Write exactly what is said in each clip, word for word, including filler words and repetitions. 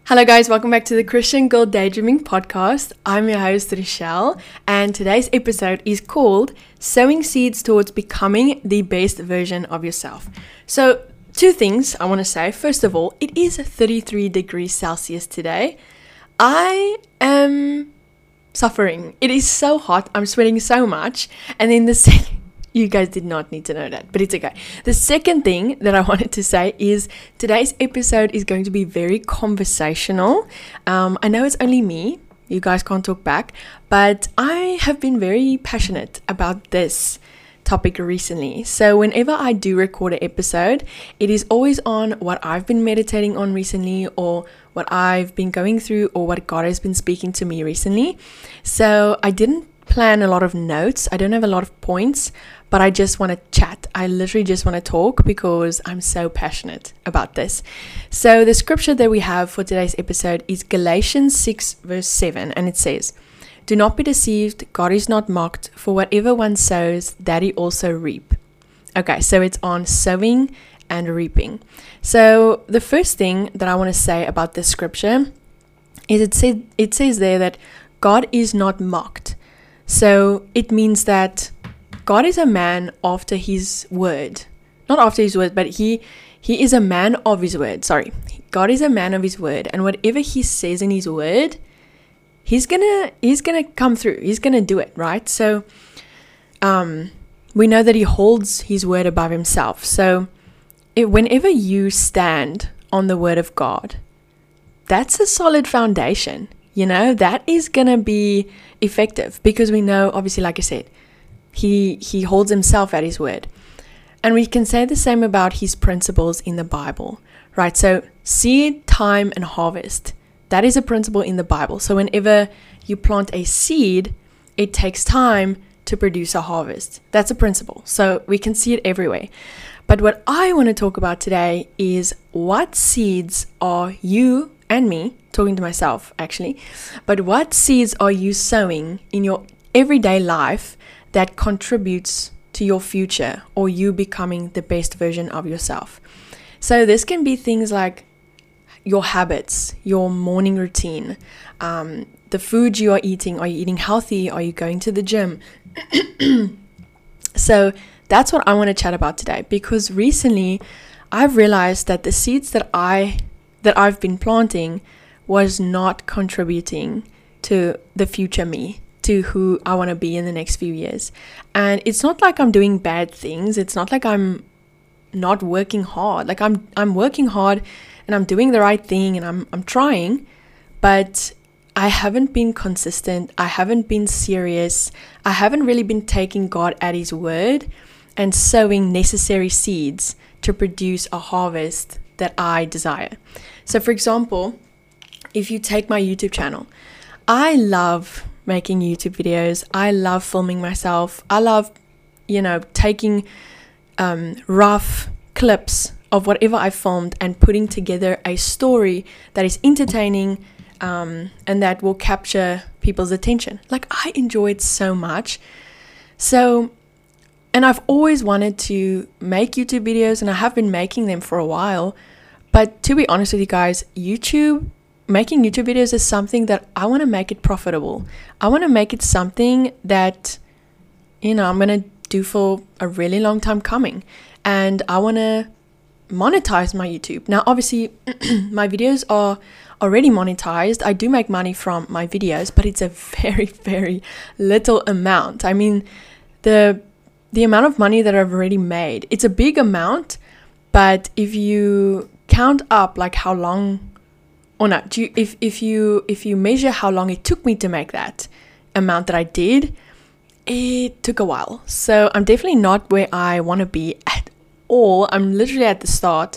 Hello guys, welcome back to the Christian Girl Daydreaming Podcast. I'm your host Rochelle, and today's episode is called Sowing Seeds Towards Becoming the Best Version of Yourself. So, two things I want to say. First of all, it is thirty-three degrees Celsius today. I am suffering. It is so hot. I'm sweating so much. And then the second... You guys did not need to know that, but it's okay. The second thing that I wanted to say is today's episode is going to be very conversational. Um, I know it's only me. You guys can't talk back, but I have been very passionate about this topic recently. So whenever I do record an episode, it is always on what I've been meditating on recently, or what I've been going through, or what God has been speaking to me recently. So I didn't plan a lot of notes. I don't have a lot of points, but I just want to chat. I literally just want to talk because I'm so passionate about this. So the scripture that we have for today's episode is Galatians six verse seven, and it says, "Do not be deceived, God is not mocked, for whatever one sows, that he also reap." Okay, so it's on sowing and reaping. So the first thing that I want to say about this scripture is it said it says there that God is not mocked. So it means that God is a man after his word. Not after his word, but he he is a man of his word. Sorry. God is a man of his word. And whatever he says in his word, he's gonna he's gonna come through. He's gonna do it, right? So um we know that he holds his word above himself. So it, whenever you stand on the word of God, that's a solid foundation. You know, that is gonna be effective because we know, obviously, like I said, He he holds himself at his word. And we can say the same about his principles in the Bible, right? So seed, time, and harvest. That is a principle in the Bible. So whenever you plant a seed, it takes time to produce a harvest. That's a principle. So we can see it everywhere. But what I want to talk about today is what seeds are you and me, talking to myself actually, but what seeds are you sowing in your everyday life that contributes to your future or you becoming the best version of yourself? So this can be things like your habits, your morning routine, um, the food you are eating. Are you eating healthy? Are you going to the gym? So that's what I want to chat about today, because recently I've realized that the seeds that I that I've been planting was not contributing to the future me, to who I want to be in the next few years. And it's not like I'm doing bad things. It's not like I'm not working hard. Like I'm I'm working hard and I'm doing the right thing and I'm I'm trying, but I haven't been consistent. I haven't been serious. I haven't really been taking God at his word and sowing necessary seeds to produce a harvest that I desire. So for example, if you take my YouTube channel, I love making YouTube videos. I love filming myself. I love, you know, taking um, rough clips of whatever I filmed and putting together a story that is entertaining um, and that will capture people's attention. Like, I enjoy it so much. So, and I've always wanted to make YouTube videos, and I have been making them for a while. But to be honest with you guys, YouTube making YouTube videos is something that I want to make it profitable. I want to make it something that, you know, I'm going to do for a really long time coming. And I want to monetize my YouTube. Now, obviously, my videos are already monetized. I do make money from my videos, but it's a very, very little amount. I mean, the the amount of money that I've already made, it's a big amount, but if you count up like how long or not, do you, if if you if you measure how long it took me to make that amount that I did, it took a while. So I'm definitely not where I want to be at all. I'm literally at the start.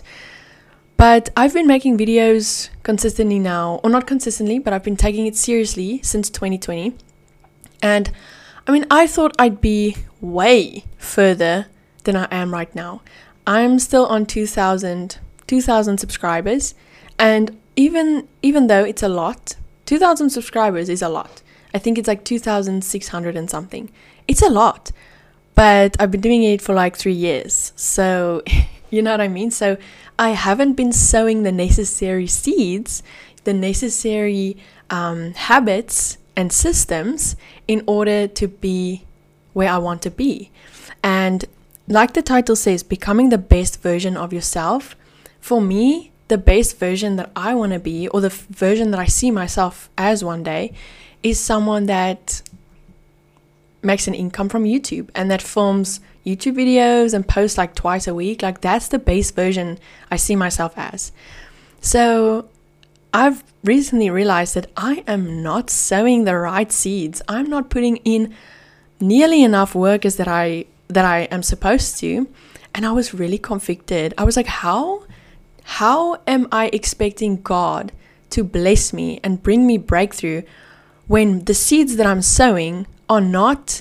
But I've been making videos consistently now, or not consistently, but I've been taking it seriously since twenty twenty. And I mean, I thought I'd be way further than I am right now. I'm still on two thousand subscribers, and even even though it's a lot, two thousand subscribers is a lot. I think it's like two thousand six hundred and something. It's a lot, but I've been doing it for like three years, so You know what I mean? So I haven't been sowing the necessary seeds, the necessary um, habits and systems in order to be where I want to be. And like the title says, becoming the best version of yourself. For me, the best version that I want to be, or the f- version that I see myself as one day, is someone that makes an income from YouTube and that films YouTube videos and posts like twice a week. Like, that's the base version I see myself as. So I've recently realized that I am not sowing the right seeds. I'm not putting in nearly enough work as that I that I am supposed to. And I was really convicted. I was like, how how am I expecting God to bless me and bring me breakthrough when the seeds that I'm sowing are not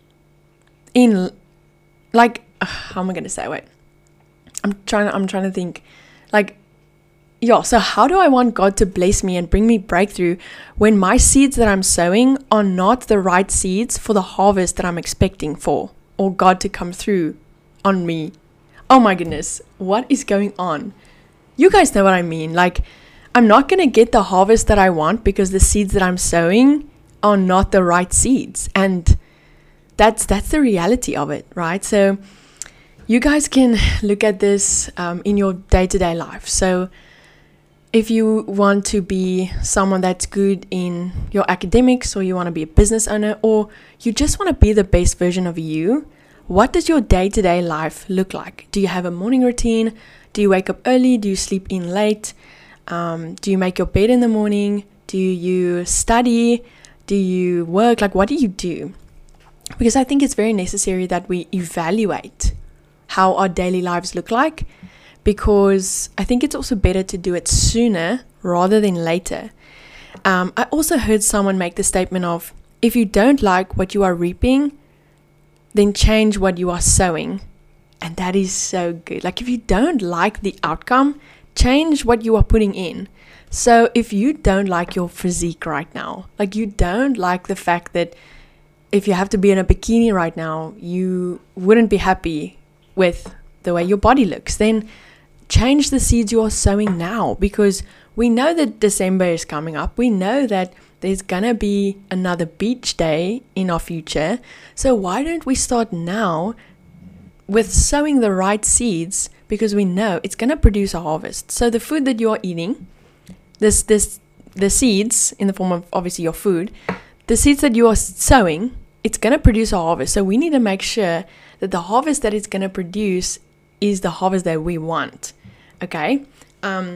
in, like, uh, how am I going to say, wait, I'm trying to, I'm trying to think, like, yeah, so how do I want God to bless me and bring me breakthrough when my seeds that I'm sowing are not the right seeds for the harvest that I'm expecting for, or God to come through on me? Oh my goodness, what is going on? You guys know what I mean. Like, I'm not going to get the harvest that I want because the seeds that I'm sowing are not the right seeds. And that's that's the reality of it, right? So you guys can look at this um, in your day-to-day life. So if you want to be someone that's good in your academics, or you want to be a business owner, or you just want to be the best version of you, what does your day-to-day life look like? Do you have a morning routine? Do you wake up early? Do you sleep in late? Um, do you make your bed in the morning? Do you study? Do you work? Like, what do you do? Because I think it's very necessary that we evaluate how our daily lives look like, because I think it's also better to do it sooner rather than later. Um, I also heard someone make the statement of, if you don't like what you are reaping, then change what you are sowing. And that is so good. Like, if you don't like the outcome, change what you are putting in. So if you don't like your physique right now, like you don't like the fact that if you have to be in a bikini right now, you wouldn't be happy with the way your body looks, then change the seeds you are sowing now, because we know that December is coming up. We know that there's gonna be another beach day in our future. So why don't we start now with sowing the right seeds, because we know it's gonna produce a harvest. So the food that you're eating, this this the seeds in the form of obviously your food, the seeds that you are sowing, it's gonna produce a harvest. So we need to make sure that the harvest that it's gonna produce is the harvest that we want. Okay. Um,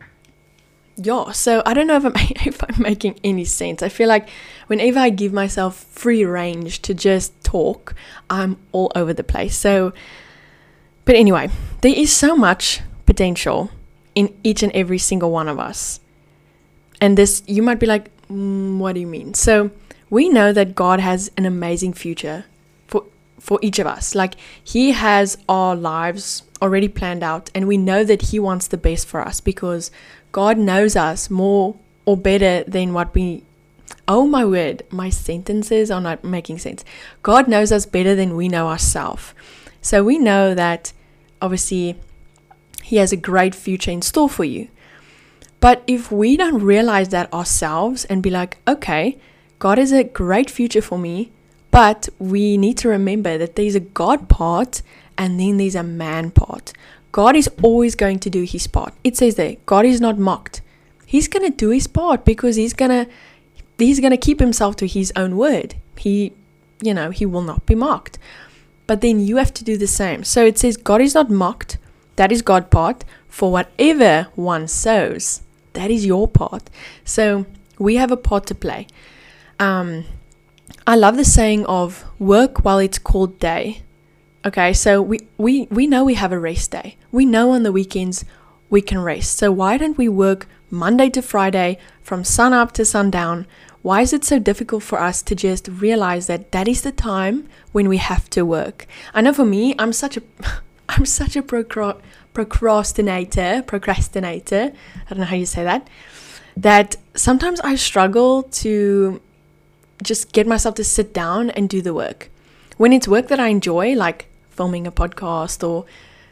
yeah. So I don't know if I'm, if I'm making any sense. I feel like whenever I give myself free range to just talk, I'm all over the place. So, but anyway, there is so much potential in each and every single one of us. And this, you might be like, mm, what do you mean? So we know that God has an amazing future for for each of us. Like, he has our lives already planned out, and we know that he wants the best for us, because God knows us more or better than what we, oh my word, my sentences are not making sense. God knows us better than we know ourselves. So we know that obviously he has a great future in store for you. But if we don't realize that ourselves and be like, okay, God has a great future for me, but we need to remember that there's a God part and then there's a man part. God is always going to do his part. It says there, God is not mocked. He's going to do his part, because he's going to he's going to keep himself to his own word. He, you know, he will not be mocked. But then you have to do the same. So it says God is not mocked. That is God's part. For whatever one sows, that is your part. So we have a part to play. Um, I love the saying of work while it's called day. Okay, so we, we, we know we have a rest day. We know on the weekends we can rest. So why don't we work Monday to Friday from sun up to sundown? Why is it so difficult for us to just realize that that is the time when we have to work? I know for me, I'm such a I'm such a procra- procrastinator, procrastinator. I don't know how you say that. That sometimes I struggle to just get myself to sit down and do the work. When it's work that I enjoy, like filming a podcast or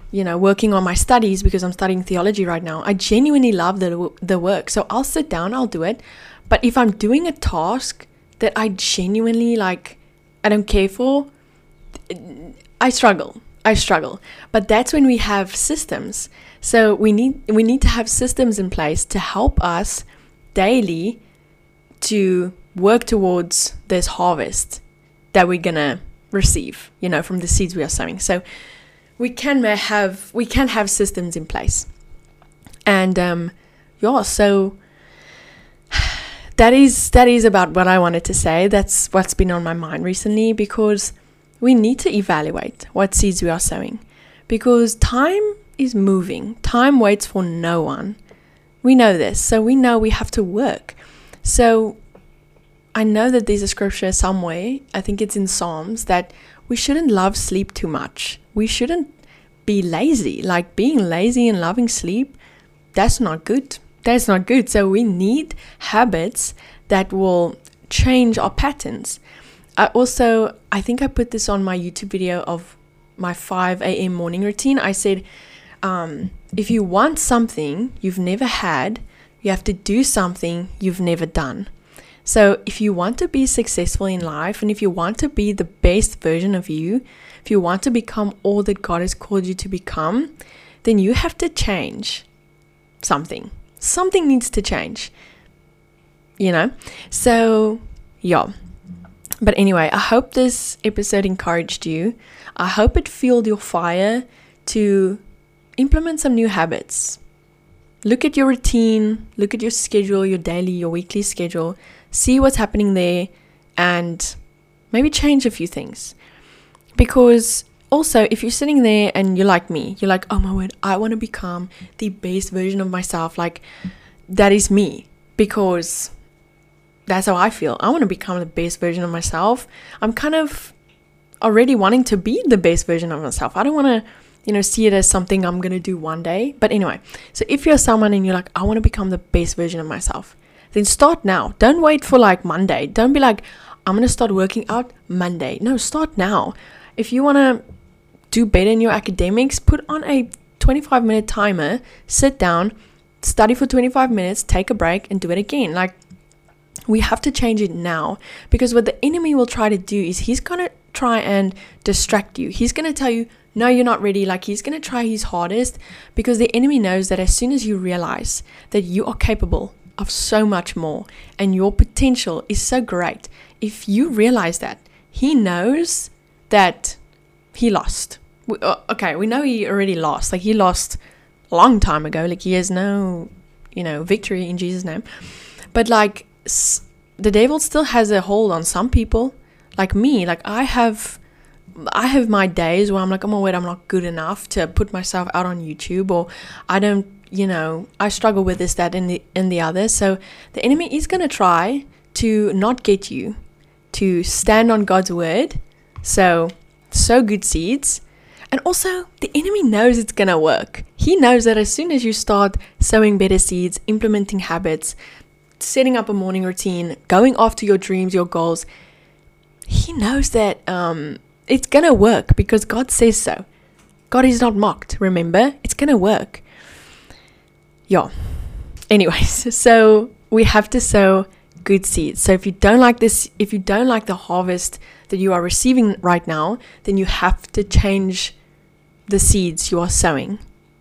you know, working on my studies, because I'm studying theology right now, I genuinely love the, the work. So I'll sit down, I'll do it. But if I'm doing a task that I genuinely like, I don't care for, I struggle. I struggle. But that's when we have systems. So we need we need to have systems in place to help us daily to work towards this harvest that we're gonna receive, you know, from the seeds we are sowing. So we can have we can have systems in place. And um yeah, so that is that is about what I wanted to say. That's what's been on my mind recently, because we need to evaluate what seeds we are sowing, because time is moving. Time waits for no one. We know this, so we know we have to work. So I know that there's a scripture somewhere, I think it's in Psalms, that we shouldn't love sleep too much. We shouldn't be lazy. Like, being lazy and loving sleep, that's not good. That's not good. So we need habits that will change our patterns. I also, I think I put this on my YouTube video of my five a.m. morning routine. I said, um, if you want something you've never had, you have to do something you've never done. So if you want to be successful in life, and if you want to be the best version of you, if you want to become all that God has called you to become, then you have to change something. Something needs to change, you know? So, yeah. But anyway, I hope this episode encouraged you. I hope it fueled your fire to implement some new habits. Look at your routine, look at your schedule, your daily, your weekly schedule, see what's happening there, and maybe change a few things. Because also, if you're sitting there and you're like me, you're like, oh my word, I want to become the best version of myself. Like, that is me, because that's how I feel. I want to become the best version of myself. I'm kind of already wanting to be the best version of myself. I don't want to, you know, see it as something I'm going to do one day. But anyway, so if you're someone and you're like, I want to become the best version of myself, then start now. Don't wait for like Monday. Don't be like, I'm going to start working out Monday. No, start now. If you want to do better in your academics, put on a twenty-five minute timer, sit down, study for twenty-five minutes, take a break, and do it again. Like, we have to change it now, because what the enemy will try to do is he's going to try and distract you. He's going to tell you, no, you're not ready. Like, he's going to try his hardest, because the enemy knows that as soon as you realize that you are capable of so much more and your potential is so great, if you realize that, he knows that he lost. We, uh, okay, we know he already lost. Like, he lost a long time ago. Like, he has no, you know, victory in Jesus' name. But like, s- the devil still has a hold on some people. Like me, like I have, I have my days where I'm like, oh my word, I'm not good enough to put myself out on YouTube, or I don't, you know, I struggle with this, that, and the and the other. So the enemy is gonna try to not get you to stand on God's word. So sow good seeds. And also, the enemy knows it's going to work. He knows that as soon as you start sowing better seeds, implementing habits, setting up a morning routine, going after your dreams, your goals, he knows that um, it's going to work, because God says so. God is not mocked, remember? It's going to work. Yeah. Anyways, so we have to sow good seeds. So if you don't like this, if you don't like the harvest that you are receiving right now, then you have to change the seeds you are sowing.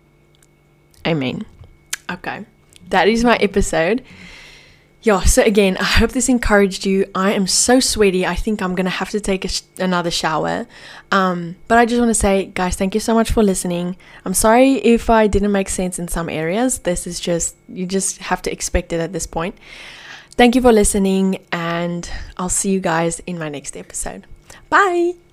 Amen. Okay, that is my episode. Yeah, so again, I hope this encouraged you. I am so sweaty. I think I'm gonna have to take a sh- another shower. Um, but I just want to say, guys, thank you so much for listening. I'm sorry if I didn't make sense in some areas. This is just, you just have to expect it at this point. Thank you for listening, and I'll see you guys in my next episode. Bye.